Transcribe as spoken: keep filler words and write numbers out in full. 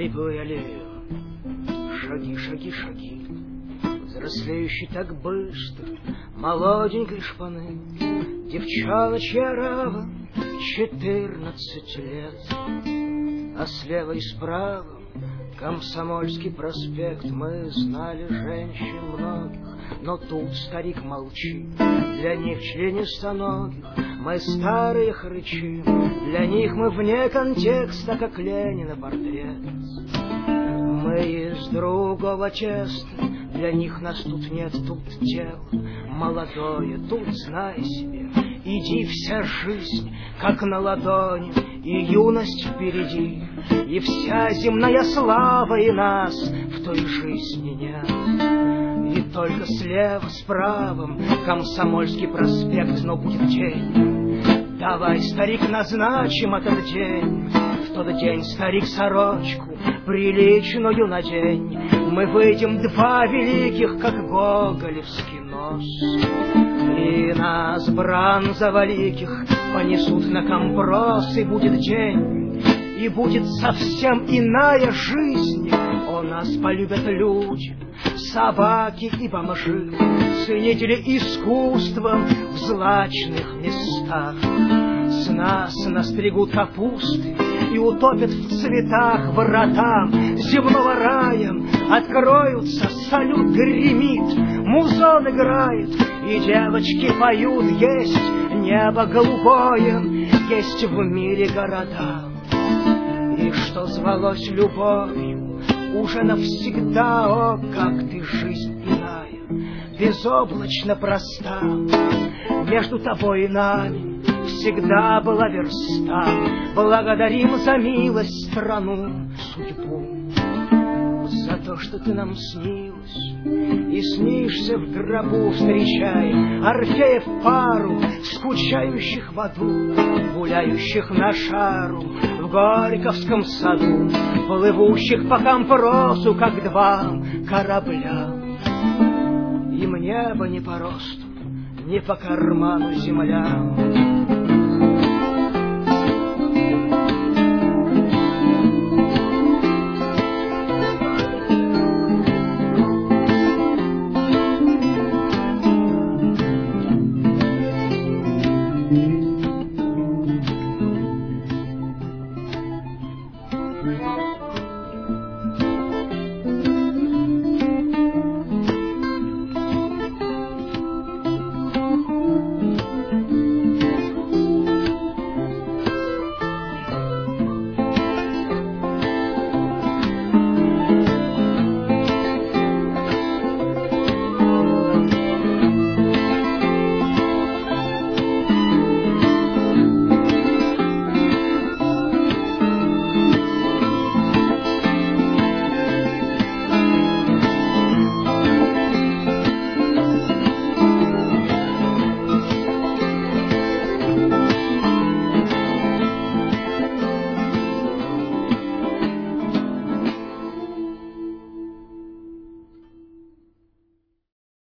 слепую аллею. Шаги, шаги, шаги, взрослеющий так быстро, молоденькой шпаны, девчоночья рава, четырнадцать лет. А слева и справа Комсомольский проспект. Мы знали женщин многих, но тут старик молчит. Для них членистоногих мы старые хрычи, для них мы вне контекста, как Ленина портрет. Мы из другого теста, для них нас тут нет, тут тело молодое, тут знай себе, иди вся жизнь, как на ладони, и юность впереди, и вся земная слава, и нас в той жизни нет. И только слева, справа Комсомольский проспект, но будет день. Давай, старик, назначим этот день. В тот день, старик, сорочку приличную надень. Мы выйдем два великих, как гоголевский нос. И нас бронзоволиких понесут на компрос, и будет день, и будет совсем иная жизнь. О, нас полюбят люди, собаки и бомжи, ценители искусства в злачных местах. С нас настригут капусты и утопят в цветах врата земного рая. Откроются, салют гремит, музон играет, и девочки поют. Есть небо голубое, есть в мире города, и что звалось любовью уже навсегда. О, как ты, жизнь иная, безоблачно проста. Между тобой и нами всегда была верста. Благодарим за милость страну, судьбу, за то, что ты нам снилась, и снишься в гробу. Встречай Орфеев пару, скучающих в аду, гуляющих на шару в Горьковском саду, плывущих по Кампросу, как два корабля. Им небо не по росту, не по карману земля.